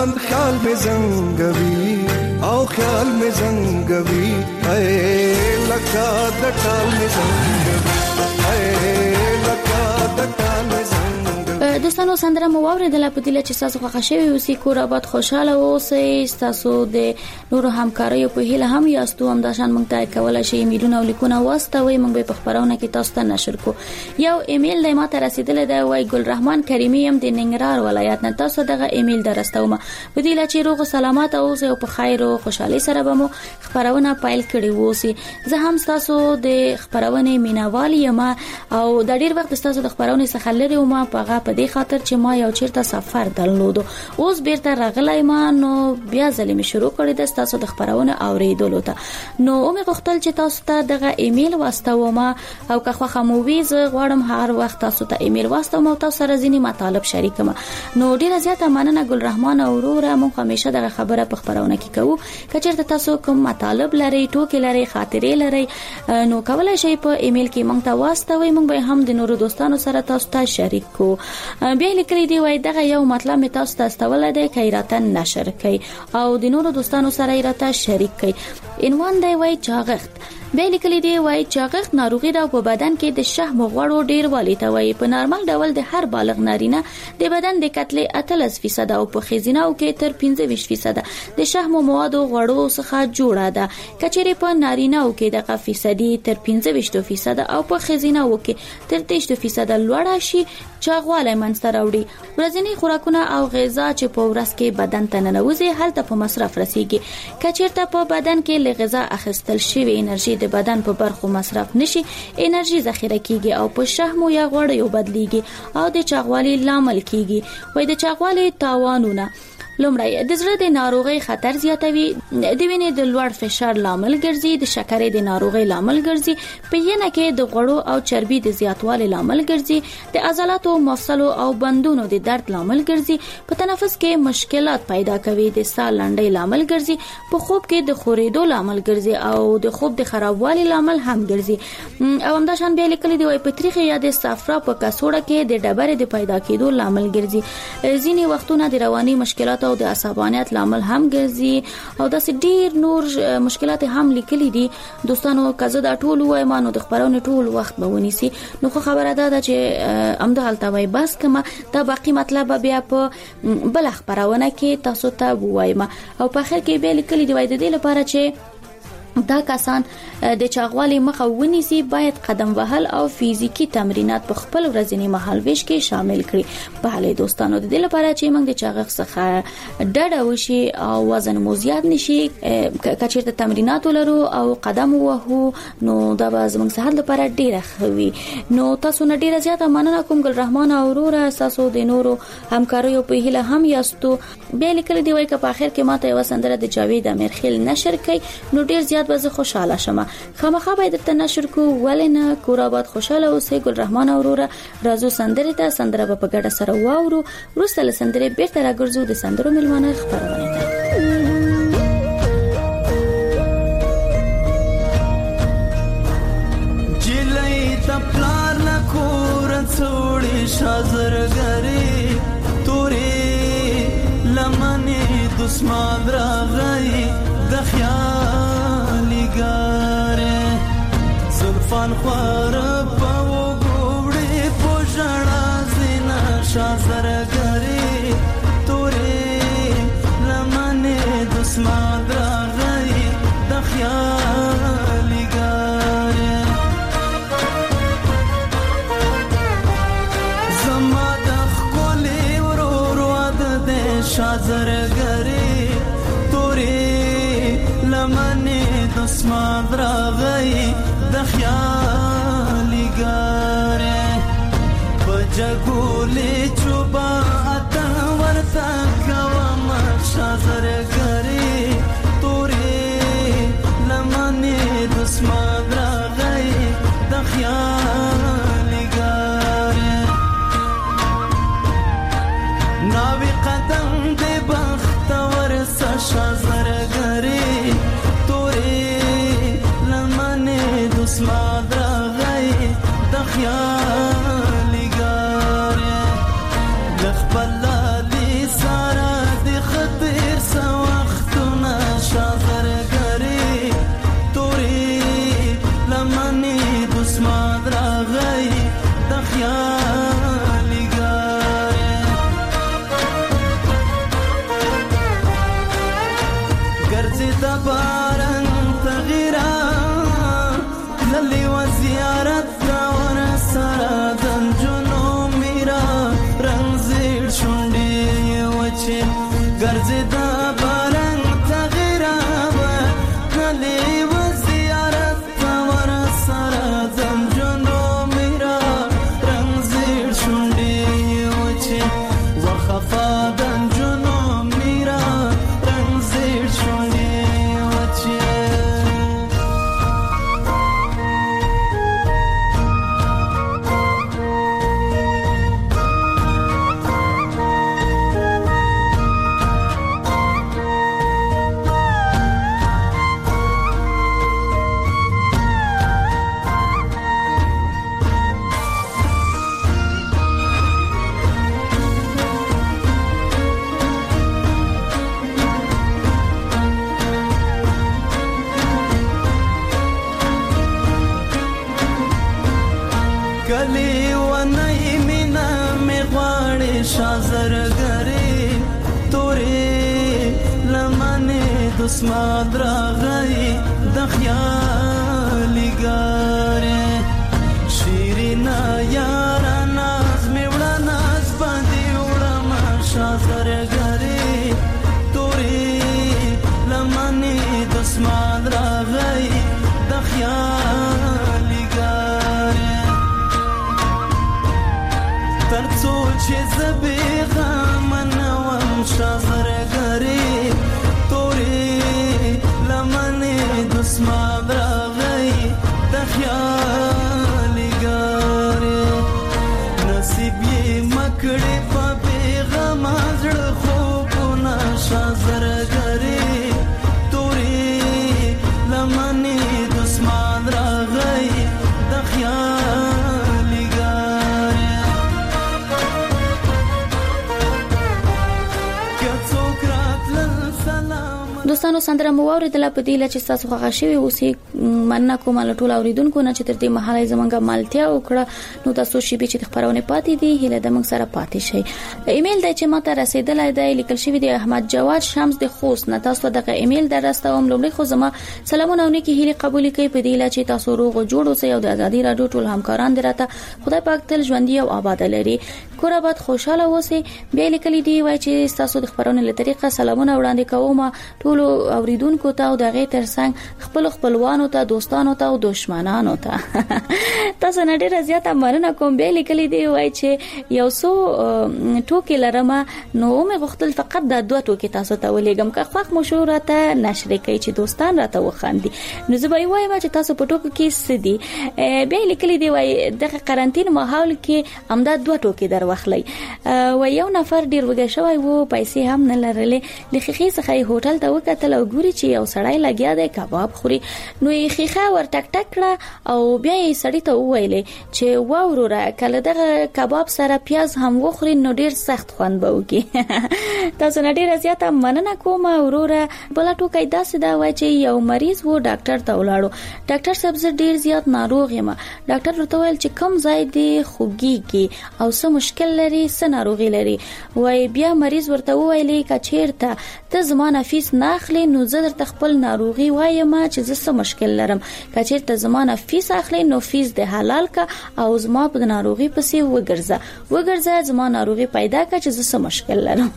چاند خیال می زنگوي او خیال می زنگوي اے لکا د ټال می زنگوي اے لکا د ټال می زنگوي. دوستانو سندره مو واوریدله په دې چې تاسو خوښ شوي اوسئ کور آباد خوشاله اوسئ تاسو د نورو همکاریو په هیله هم یاستو هم داشان مونږ ته کولای شئ ایمیلونه او لیکونه واستوي مونږ به په خبرونه کې تاسو ته نشر کو. یو ایمیل د ماته رسیدلی دی وای ګل رحمان کریمی هم د ننګرهار ولایت نه تاسو دغه ایمیل درستوم په دې چې روغ سلامات اوسئ او په خیر او خوشحالي سره به مو خبرونه پایل کړي ووسي. زه هم تاسو د خبرونه مینوال یم او د ډیر وخت تاسو د خبرونه څخه لري او ما په دې خاطر چې ما یو چیرته سفر درلودو اوس بیرته راغلی ما نو بیا ځلې مې شروع کړې د تاسو د خبرونه اوریدلو ته نو مې غوښتل چې تاسو ته دغه ایمیل واستوم او که خوښه مو وي زه غواړم هر وخت تاسو ته ایمیل واستوم او تاسو سره ځینې مطالب شریکم. نو ډیره زیاته مننه ګل رحمان او وروره مونږ همیشه دغه خبره په خبرونه کې کوو که چیرته تاسو کوم مطالب لري ټوکې لري خاطرې لري نو کولای شئ په ایمیل کې مونږ ته واستوي مونږ به هم د نورو دوستانو سره تاسو ته شریک کو. بیا لیکلي دی وای دغه یو مطلب می تاسو ته استول دی کایراته نشر کړئ او د نورو دوستانو سره راته شریک کړئ. عنوان دی وای چاغښت. بیا لیکلي دی وای چاغښت ناروغي ده په بدن کې د شحم غوړو ډیر والی ته وای په نارمل ډول د هر بالغ نارینه د بدن د کتلې 38% او په خزینه او کې تر 25% د شحم موادو غوړو څخه جوړه ده. کچېره په نارینه او کې دغه فیصدي تر 25% او په خزینه او کې تر 30% لوړه شي چاغواله منځته راوړي. ورځنی خوراکونه او غذا چې په ورځ کې بدن ته ننوځي هلته په مصرف رسیږي. کچېرته په بدن کې لغذا اخیستل شوی انرژي د بدن په برخو مصرف نشي انرژي ذخیره کیږي او په شحم یا غوړیو بدلیږي او د چاغوالي لامل کیږي. وای د چاغوالي تاوانونه لومړی د زړه د ناروغۍ خطر زیاتوي د وینې د لوړ فشار لامل ګرځي د شکرې د ناروغۍ لامل ګرځي په ینه کې د غوړو او چربي د زیاتوالي لامل ګرځي د عضلاتو مفصلو او بندونو د درد لامل ګرځي په تنفس کې مشکلات پیدا کوي د ساه لنډۍ لامل ګرځي په خوب کې د خورېدو لامل ګرځي او د خوب د خرابوالي لامل هم ګرځي او همدا شان بیا لیکلي دی په تاریخ یا د صفرا په کڅوړه کې د ډبرې د پیدا کېدو لامل ګرځي. ځینې وختونه د رواني مشکلات او د عصبانیت لامل هم ګرځي او داسې ډیر نور مشکلات هم لیکلي دي. دوستانو کزه دا ټول وایم نو د خبرونه ټول وخت به ونیسي نو خو خبره ده چې امده حالت وای بس کما دا باقی مطلب بیا په بل خبرونه کې تاسو ته وایم او په اخر کې به لیکلي دی وای د دې لپاره چې دا کسان د چاغوالي مخه ونیسي باید قدم وهل او فزیکی تمرینات په خپل ورځنی مهالويش کې شامل کړي. په حاله دوستانو د دې لپاره چې موږ د چاغښت څخه ډډه وشي او وزن مو زیات نشي کچېرته تمرینات ولرو او قدم وهو نو دا به زموږ صحت لپاره ډیره خوي. نو تاسو نه ډیره زیاته مننه کوم ګل رحمان او وروره تاسو د نورو همکاریو په هیله هم یاستو. به لیکل دی وای که په اخر کې ماته یو سندره د جاوید امیرخیل نشر کړي نو ډیر زیات به خوشاله شمه. خامخا باید ته نشر کو ولنه کور آباد خوشاله اوسې ګل رحمان وروره رازو سندره ته سندره په ګډه سره واورو وروسته سندره بیرته راګرځو د سندرو ملمانه خبرونه ده. جلې د پلار لا کور څوړې شازرګری تورې لمنې دسمان راغی د خیال زلفان خوار پاو گوڑی پوشڑا زینا شازرگری توری لمن دسمان راغی دخیالی گاری زما دخ کولی ورور واد ده شازرگری توری لمن دسمان راغی د خیالي ګاره بجګولې چوبا اته ورته کوم شازر ګری تورې لمنې دسمان راغی د خیالي ګاره ناوی قدم دې بخت ورسه شازر ګری اسمان راغی د خیالي ګاره د خپل دې سارا د خط हमेशा जरगरे तोरे लमने दुस्माद्रा गई दखयाली गारे शीरीना यारा नाज में उड़ा नाज बांधी उड़ा माशा जरगरे तोरे लमने दुस्माद्रा गई दखयाली गारे तरचो छे जबेगा मनवम शाजर गरे तोरे लमने दुस्माद्रा गई दखयाली गारे नसीब ये मकड़े पबेगा माजड़ खोपना शाजर गरे तोरे लमने दुस्माद्रा गई दखयाली गारे دوستانو سندره مو اوریدله په دې لچ تاسو خوښ شوي اوسې مننه کوم له ټول اوریدونکو نه چې تر دې مهاله زمونږه مالتیا وکړه نو تاسو شي به چې خبرونه پاتې دي هله د موږ سره پاتې شي ایمیل د چې ماته رسیدلای دی لیکل شوی دی احمد جواد شمس د خوست نه تاسو دغه ایمیل درستوم لومړی خو زما سلامونه او نیکی هله قبول کړئ په دې لچ تاسو روغ جوړ اوسئ او د ازادي رادیو ټول همکاران دراته خدای پاک تل ژوندۍ او آباد لري کور آباد خوشاله اوسئ بیا لیکل دی وای چې تاسو د خبرونه له طریقه سلامونه وړاندې کوم ټول اوریدونکو ته او دغه ترڅنګ خپلوانو ته دوستانو ته او دشمنانو ته تاسو نه ډیر زیاته مننه کوم به لیکلي دی وای چې یو څو ټوکی لرمه نو مې غوښتل فقط د دوه ټوکی تاسو ته ولېګم که خوښ مشوره ته نشر کوي چې دوستان راته وخاندي نو زه به وایم چې تاسو په ټوکی کې سدي به لیکلي دی وای د قرنټین ماحول کې امداد دوه ټوکی در واخلي و یو نفر ډیر وګه شوی وو پیسې هم نه لرلې لخي څخه هوټل ته وکتل او ګوري چې یو سړی لګیا دی کباب خوري نو یې خيخه ور ټک ټک کړه او بیا یې سړی ته وویلې چې واوروره کله دغه کباب سره پیاز هم وخوري نو ډیر سخت خوند به وکي تاسو نه ډیر زیاته مننه کوم وروره بل ټوکې داسې دا وای چې یو مریض وو ډاکټر ته ولاړو ډاکټر صاحب زه ډیر زیات ناروغ یم ډاکټر ورته ویل چې کم ځای دی خوږیږي او څه مشکل لري څه ناروغي لري وای بیا مریض ورته ویلې کچیرته ته زمانه فیس ناخلی نو زه درته خپل ناروغي وایم چې زه څه مشکل لرم کچیرته زمانه فیس اخلي نو فیس د حلال کا او زما په ناروغي پسې وګرځه زما ناروغي پیدا کا چې زه څه مشکل لرم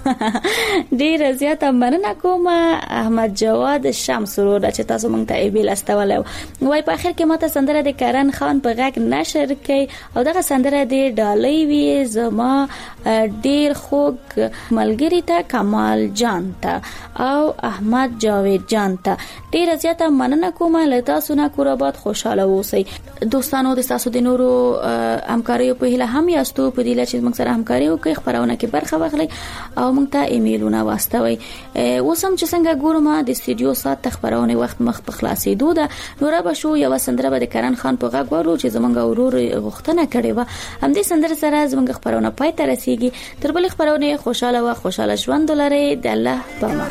ډیر زیاته مننه کوم احمد جواد شمس ورو چې تاسو مونږ ته ایمیل استولای وای په اخر کې ماته سندره د کرن خان په غږ نشر کړي او دغه سندره د ډالۍ وی زما ډیر خوږ ملګری ته کمال جان ته او احمد جاوید جان ته ډیر زیاته مننه کوم له تاسو نه کور آباد خوشاله اوسئ دوستانو د تاسو د نورو همکاریو په هله هم یاستو په دې لچې موږ سره همکاري وکړئ خبرونه کې برخه واخلئ او موږ ته ایمیلونه واستوي اوسم چې څنګه ګورم د استودیو سات خبرونه وخت مخ په خلاصېدو ده نور به شو یو سندره به د کرن خان په غږ ورو چې زمونږ ورور غوښتنه کړې و هم دې سندره سره زمونږ خبرونه پای ته رسیدي تر بل خبرونه خوشاله ژوند ولرئ د الله په امان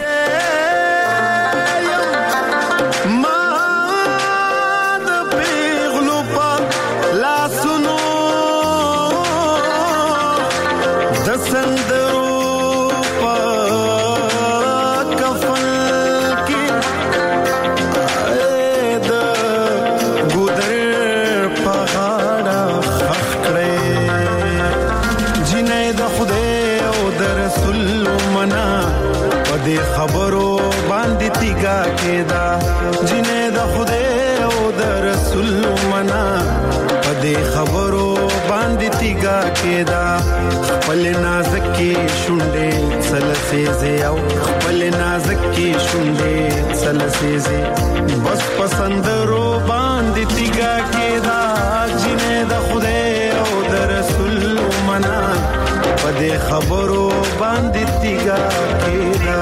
خبرو باندې تیګه کېدا جنې د خدای او د رسول منا پدې خبرو باندې تیګه کېدا خپل نازک کې شونډې سلسېزه او خپل نازک کې شونډې سلسېزه بس پسندرو باندې تیګه کېدا جنې د خدای او د رسول منا پدې خبرو باندې تیګه کېدا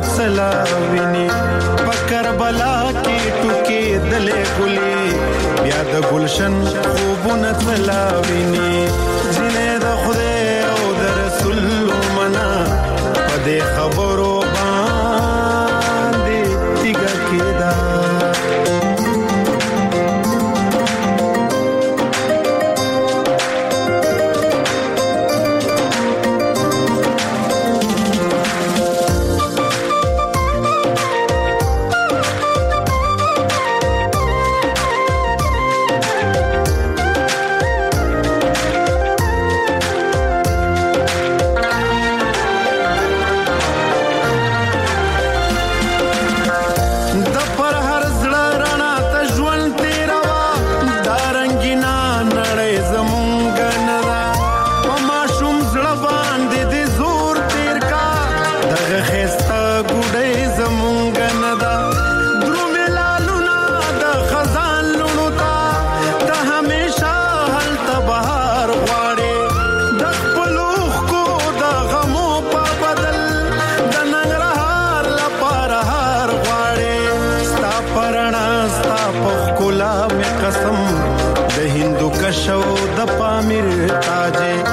سلاویني پکر بلا کې ټوکې دلې ګلې بیا د گلشن خوبونه سلاویني جنې د خدای او د رسول منا پدې خبرو باندې تیګه کېدا قسم د هندو کشو د پامیر تاجه